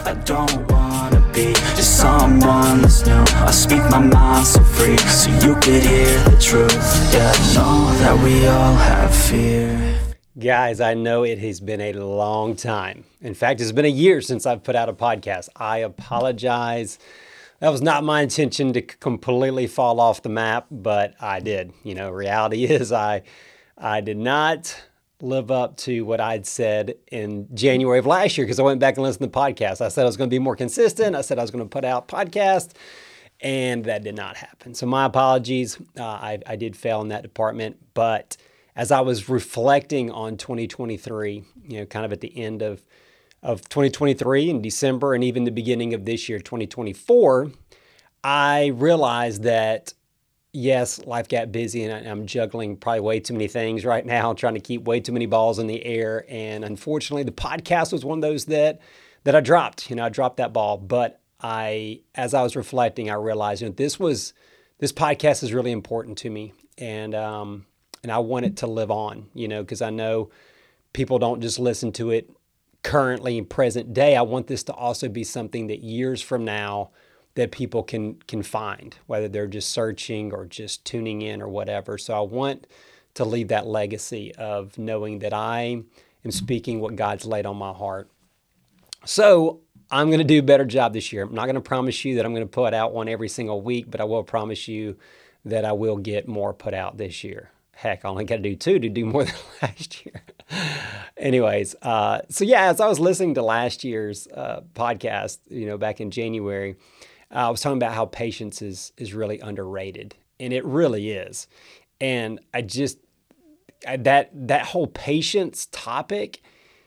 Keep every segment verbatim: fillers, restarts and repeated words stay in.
I don't wanna be just someone that's new. I speak my mind so free, so you could hear the truth. Yeah, I know that we all have fear. Guys, I know it has been a long time. In fact, it's been a year since I've put out a podcast. I apologize. That was not my intention to completely fall off the map, but I did. You know, reality is I I did not live up to what I'd said in January of last year because I went back and listened to the podcast. I said I was going to be more consistent. I said I was going to put out podcasts, and that did not happen. So my apologies. Uh, I, I did fail in that department, but as I was reflecting on twenty twenty-three, you know, kind of at the end of, of twenty twenty-three in December and even the beginning of this year, twenty twenty-four, I realized that, yes, life got busy and I'm juggling probably way too many things right now, trying to keep way too many balls in the air. And unfortunately, the podcast was one of those that, that I dropped. You know, I dropped that ball. But I, as I was reflecting, I realized, you know, this was, this podcast is really important to me. And, um, And I want it to live on, you know, because I know people don't just listen to it currently in present day. I want this to also be something that years from now that people can can find, whether they're just searching or just tuning in or whatever. So I want to leave that legacy of knowing that I am speaking what God's laid on my heart. So I'm going to do a better job this year. I'm not going to promise you that I'm going to put out one every single week, but I will promise you that I will get more put out this year. Heck, I only got to do two to do more than last year. Anyways, uh, so yeah, as I was listening to last year's uh, podcast, you know, back in January, uh, I was talking about how patience is is really underrated, and it really is. And I just I, that that whole patience topic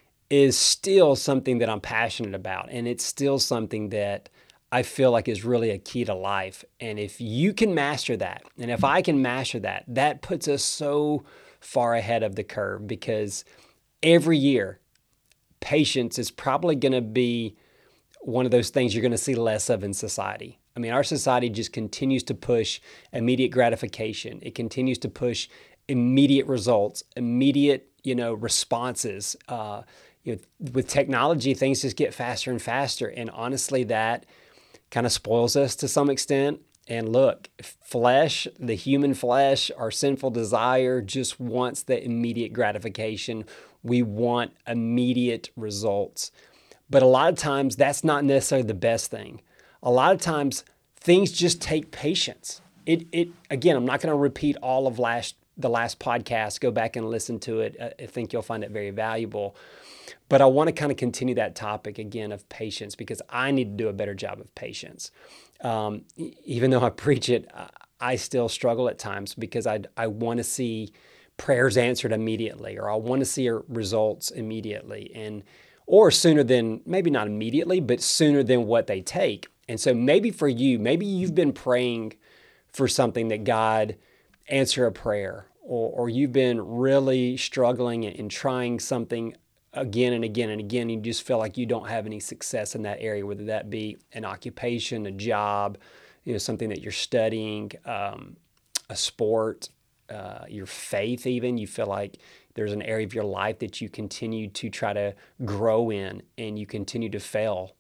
is still something that I'm passionate about, and it's still something that I feel like is really a key to life. And if you can master that, and if I can master that, that puts us so far ahead of the curve, because every year, patience is probably going to be one of those things you're going to see less of in society. I mean, our society just continues to push immediate gratification. It continues to push immediate results, immediate, you know, responses. Uh, you know, with technology, things just get faster and faster. And honestly, that kind of spoils us to some extent. And look, flesh, the human flesh, our sinful desire just wants the immediate gratification. We want immediate results. But a lot of times that's not necessarily the best thing. A lot of times things just take patience. It, it again, I'm not going to repeat all of last the last podcast. Go back and listen to it. I think you'll find it very valuable. But I want to kind of continue that topic again of patience, because I need to do a better job of patience. Um, even though I preach it, I still struggle at times because I, I want to see prayers answered immediately, or I want to see results immediately, and or sooner than, maybe not immediately, but sooner than what they take. And so maybe for you, maybe you've been praying for something that God answer a prayer, or, or you've been really struggling and, and trying something again and again and again. You just feel like you don't have any success in that area, whether that be an occupation, a job, you know, something that you're studying, um, a sport, uh, your faith even. You feel like there's an area of your life that you continue to try to grow in, and you continue to fail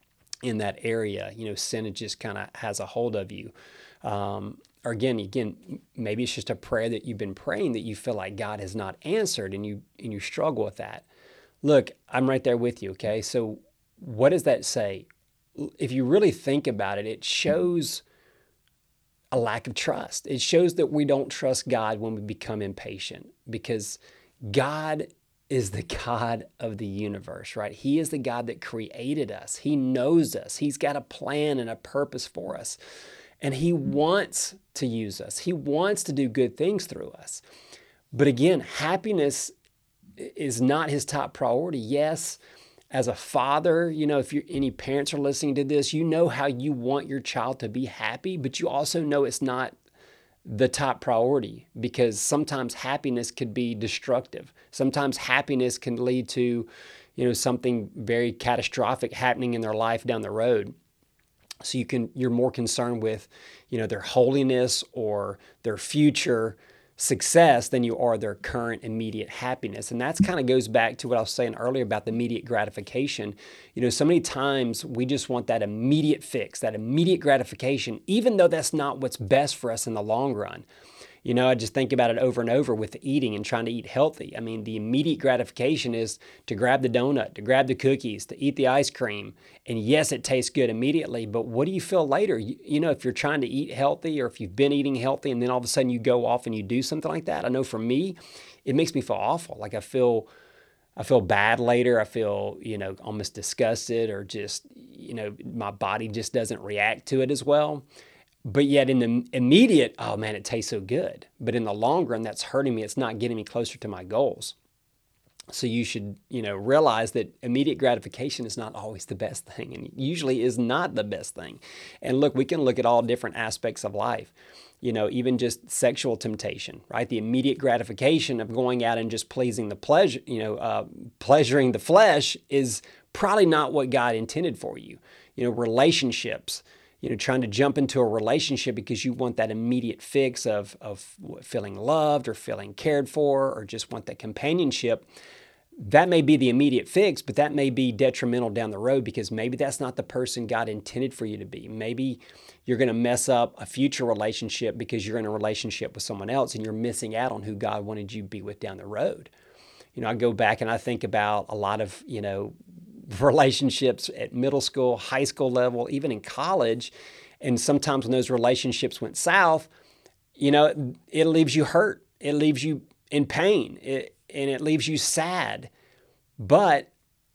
in that area. You know, sin just kind of has a hold of you. Um, or again, again, maybe it's just a prayer that you've been praying that you feel like God has not answered, and you and you struggle with that. Look, I'm right there with you, okay? So what does that say? If you really think about it, it shows a lack of trust. It shows that we don't trust God when we become impatient, because God is the God of the universe, right? He is the God that created us. He knows us. He's got a plan and a purpose for us. And He wants to use us. He wants to do good things through us. But again, happiness is not His top priority. Yes, as a father, you know, if you're, any parents are listening to this, you know how you want your child to be happy, but you also know it's not the top priority, because sometimes happiness could be destructive. Sometimes happiness can lead to, you know, something very catastrophic happening in their life down the road. So you can, you're more concerned with, you know, their holiness or their future success than you are their current immediate happiness. And that's kind of goes back to what I was saying earlier about the immediate gratification. You know, so many times we just want that immediate fix, that immediate gratification, even though that's not what's best for us in the long run. You know, I just think about it over and over with eating and trying to eat healthy. I mean, the immediate gratification is to grab the donut, to grab the cookies, to eat the ice cream. And yes, it tastes good immediately, but what do you feel later? You, you know, if you're trying to eat healthy or if you've been eating healthy and then all of a sudden you go off and you do something like that, I know for me, it makes me feel awful. Like I feel, I feel bad later. I feel, you know, almost disgusted or just, you know, my body just doesn't react to it as well. But yet in the immediate, oh man, it tastes so good. But in the long run, that's hurting me. It's not getting me closer to my goals. So you should, you know, realize that immediate gratification is not always the best thing and usually is not the best thing. And look, we can look at all different aspects of life, you know, even just sexual temptation, right? The immediate gratification of going out and just pleasing the pleasure, you know, uh, pleasuring the flesh is probably not what God intended for you. You know, relationships, you know, trying to jump into a relationship because you want that immediate fix of, of feeling loved or feeling cared for or just want that companionship. That may be the immediate fix, but that may be detrimental down the road because maybe that's not the person God intended for you to be. Maybe you're going to mess up a future relationship because you're in a relationship with someone else and you're missing out on who God wanted you to be with down the road. You know, I go back and I think about a lot of, you know, relationships at middle school, high school level, even in college. And sometimes when those relationships went south, you know, it leaves you hurt. It leaves you in pain. It, and it leaves you sad. But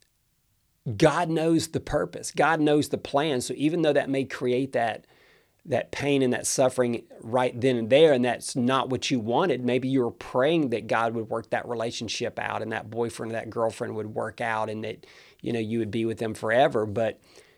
God knows the purpose. God knows the plan. So even though that may create that that pain and that suffering right then and there, and that's not what you wanted. Maybe you were praying that God would work that relationship out and that boyfriend or that girlfriend would work out and that, you know, you would be with them forever. But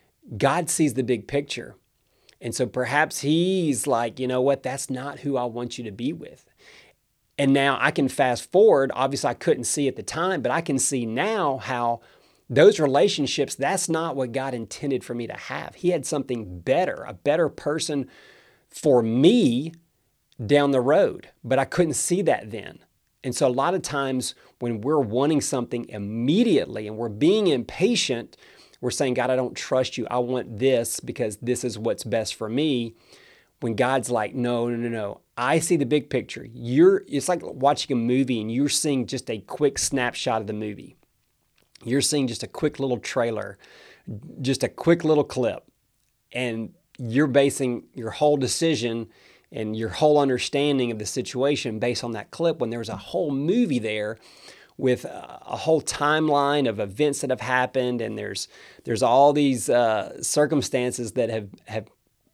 God sees the big picture. And so perhaps he's like, you know what, that's not who I want you to be with. And now I can fast forward. Obviously, I couldn't see at the time, but I can see now how those relationships, that's not what God intended for me to have. He had something better, a better person for me down the road, but I couldn't see that then. And so a lot of times when we're wanting something immediately and we're being impatient, we're saying, God, I don't trust you. I want this because this is what's best for me. When God's like, no, no, no, no. I see the big picture. You're, it's like watching a movie and you're seeing just a quick snapshot of the movie. You're seeing just a quick little trailer, just a quick little clip, and you're basing your whole decision and your whole understanding of the situation based on that clip when there's a whole movie there with a whole timeline of events that have happened, and there's there's all these uh, circumstances that have, have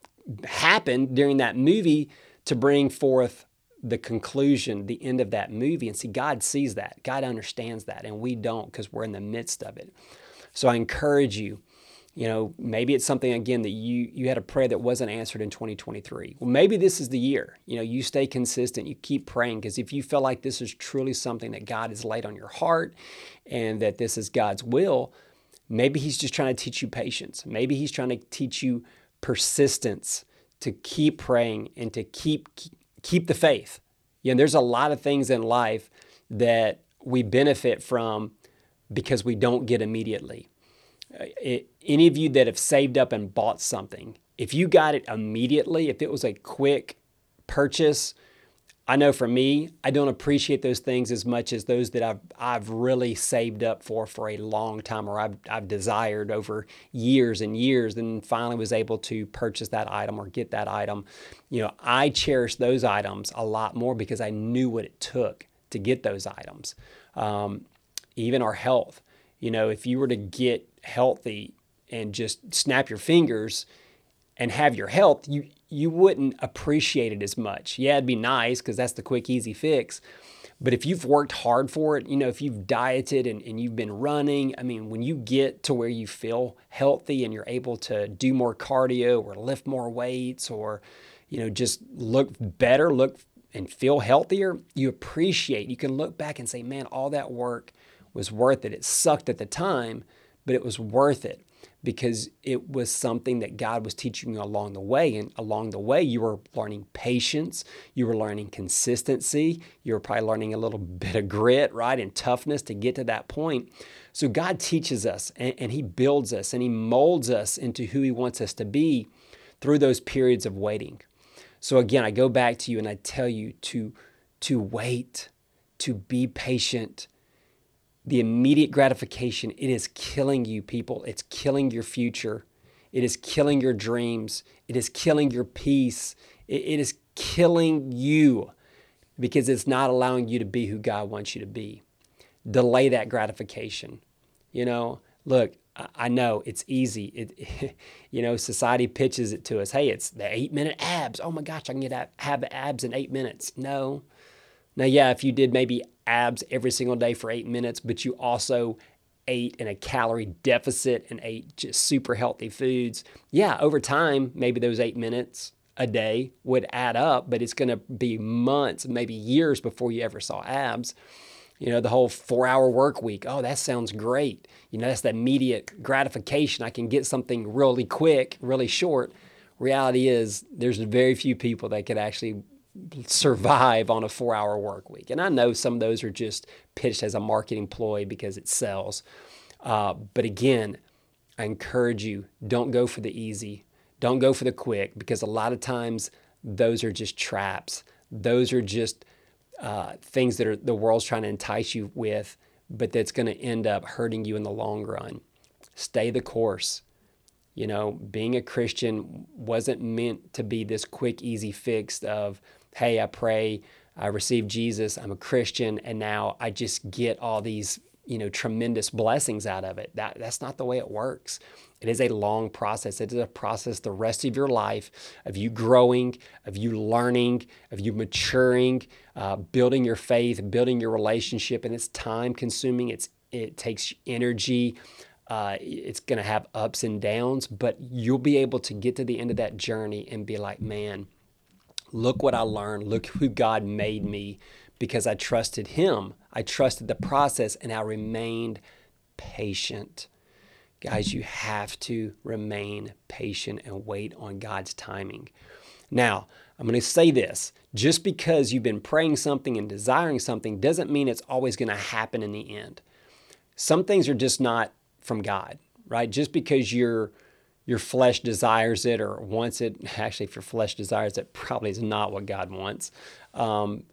happened during that movie to bring forth the conclusion, the end of that movie. And see, God sees that. God understands that, and we don't because we're in the midst of it. So I encourage you, you know, maybe it's something, again, that you you had a prayer that wasn't answered in twenty twenty-three. Well, maybe this is the year. You know, you stay consistent, you keep praying, because if you feel like this is truly something that God has laid on your heart and that this is God's will, maybe he's just trying to teach you patience. Maybe he's trying to teach you persistence, to keep praying and to keep keep the faith. You know, there's a lot of things in life that we benefit from because we don't get immediately. It, any of you that have saved up and bought something, if you got it immediately, if it was a quick purchase, I know for me, I don't appreciate those things as much as those that I've I've really saved up for for a long time, or I've I've desired over years and years, and finally was able to purchase that item or get that item. You know, I cherish those items a lot more because I knew what it took to get those items. Um, even our health. You know, if you were to get healthy and just snap your fingers and have your health, you you wouldn't appreciate it as much. Yeah, it'd be nice because that's the quick, easy fix. But if you've worked hard for it, you know, if you've dieted and, and you've been running, I mean, when you get to where you feel healthy and you're able to do more cardio or lift more weights or, you know, just look better, look and feel healthier, you appreciate, you can look back and say, man, all that work was worth it. It sucked at the time, but it was worth it because it was something that God was teaching you along the way. And along the way, you were learning patience, you were learning consistency, you were probably learning a little bit of grit, right, and toughness to get to that point. So God teaches us, and, and He builds us, and He molds us into who He wants us to be through those periods of waiting. So again, I go back to you and I tell you to, to wait, to be patient. The immediate gratification, it is killing you, people. It's killing your future. It is killing your dreams. It is killing your peace. It, it is killing you because it's not allowing you to be who God wants you to be. Delay that gratification. You know, look, I know it's easy. It, you know, society pitches it to us. Hey, it's the eight minute abs. Oh my gosh, I can get have abs in eight minutes. No. Now, yeah, if you did maybe abs every single day for eight minutes, but you also ate in a calorie deficit and ate just super healthy foods, yeah, over time, maybe those eight minutes a day would add up, but it's going to be months, maybe years before you ever saw abs. You know, the whole four-hour work week, oh, that sounds great. You know, that's the immediate gratification. I can get something really quick, really short. Reality is there's very few people that could actually survive on a four-hour work week. And I know some of those are just pitched as a marketing ploy because it sells. Uh, but again, I encourage you, don't go for the easy. Don't go for the quick, because a lot of times those are just traps. Those are just uh, things that are the world's trying to entice you with, but that's going to end up hurting you in the long run. Stay the course. You know, being a Christian wasn't meant to be this quick, easy fix of, hey, I pray, I receive Jesus, I'm a Christian, and now I just get all these, you know, tremendous blessings out of it. That that's not the way it works. It is a long process. It is a process the rest of your life of you growing, of you learning, of you maturing, uh, building your faith, building your relationship, and it's time consuming. It's it takes energy. Uh, it's going to have ups and downs, but you'll be able to get to the end of that journey and be like, man, look what I learned. Look who God made me, because I trusted Him. I trusted the process, and I remained patient. Guys, you have to remain patient and wait on God's timing. Now, I'm going to say this. Just because you've been praying something and desiring something doesn't mean it's always going to happen in the end. Some things are just not from God, right? Just because your your flesh desires it or wants it, actually, if your flesh desires it, probably is not what God wants. Um,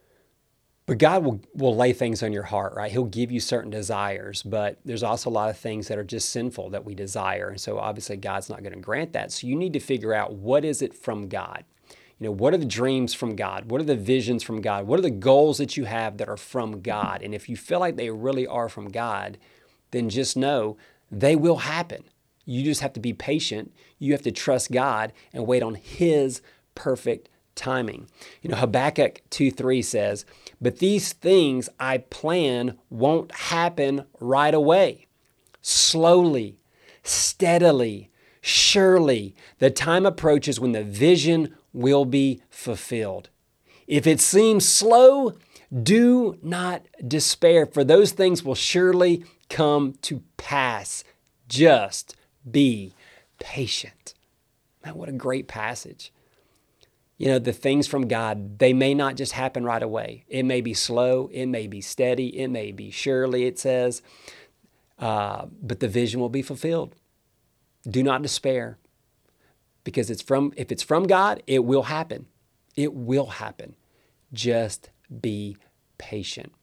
but God will, will lay things on your heart, right? He'll give you certain desires, but there's also a lot of things that are just sinful that we desire. And so obviously God's not going to grant that. So you need to figure out, what is it from God? You know, what are the dreams from God? What are the visions from God? What are the goals that you have that are from God? And if you feel like they really are from God, then just know they will happen. You just have to be patient. You have to trust God and wait on His perfect timing. You know, Habakkuk two three says, "But these things I plan won't happen right away. Slowly, steadily, surely, the time approaches when the vision will be fulfilled. If it seems slow, do not despair, for those things will surely come to pass. Just be patient." Man, what a great passage. You know, the things from God, they may not just happen right away. It may be slow. It may be steady. It may be surely, it says. Uh, but the vision will be fulfilled. Do not despair. Because it's from if it's from God, it will happen. It will happen. Just be patient.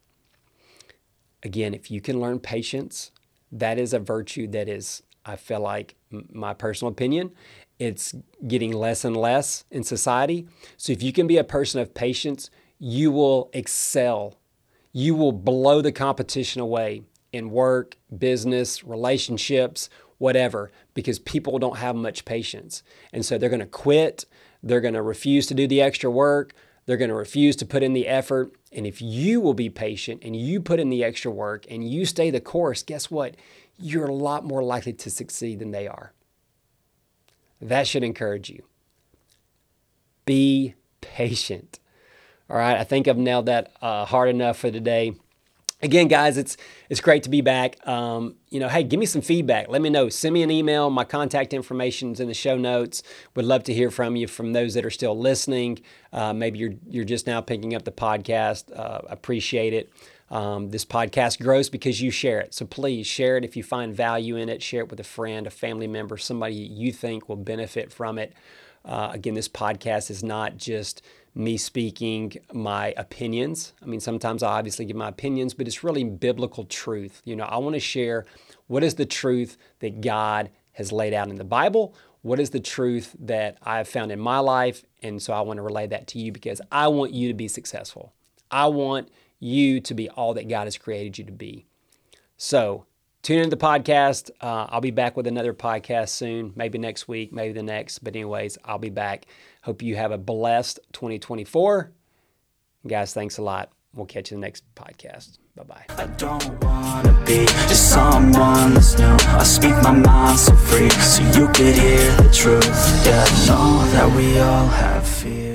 Again, if you can learn patience, that is a virtue that is, I feel like, my personal opinion, it's getting less and less in society. So if you can be a person of patience, you will excel. You will blow the competition away in work, business, relationships, whatever, because people don't have much patience. And so they're going to quit. They're going to refuse to do the extra work. They're going to refuse to put in the effort. And if you will be patient and you put in the extra work and you stay the course, guess what? You're a lot more likely to succeed than they are. That should encourage you. Be patient. All right, I think I've nailed that uh, hard enough for today. Again, guys, it's it's great to be back. Um, you know, hey, give me some feedback. Let me know. Send me an email. My contact information's in the show notes. Would love to hear from you. From those that are still listening, uh, maybe you're you're just now picking up the podcast. Uh, appreciate it. Um, this podcast grows because you share it. So please share it if you find value in it. Share it with a friend, a family member, somebody you think will benefit from it. Uh, again, this podcast is not just me speaking my opinions. I mean, sometimes I obviously give my opinions, but it's really biblical truth. You know, I want to share what is the truth that God has laid out in the Bible. What is the truth that I've found in my life? And so I want to relay that to you because I want you to be successful. I want you to be all that God has created you to be. So tune into the podcast. Uh, I'll be back with another podcast soon, maybe next week, maybe the next. But anyways, I'll be back. Hope you have a blessed twenty twenty-four. Guys, thanks a lot. We'll catch you in the next podcast. Bye-bye. I don't wanna be just someone that's new. I speak my mind so free, so you could hear the truth. Yeah, I know that we all have fear.